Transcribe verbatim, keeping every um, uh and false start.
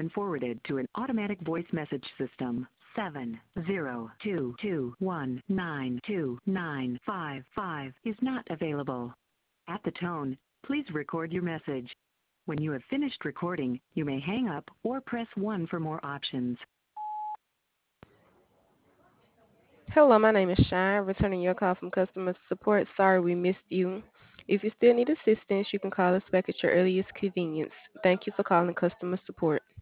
been forwarded to an automatic voice message system. Seven zero two two one nine two nine five five is not available. At the tone, please record your message. When you have finished recording, you may hang up or press one for more options. Hello, my name is Shine, returning your call from customer support. Sorry we missed you. If you still need assistance, you can call us back at your earliest convenience. Thank you for calling customer support.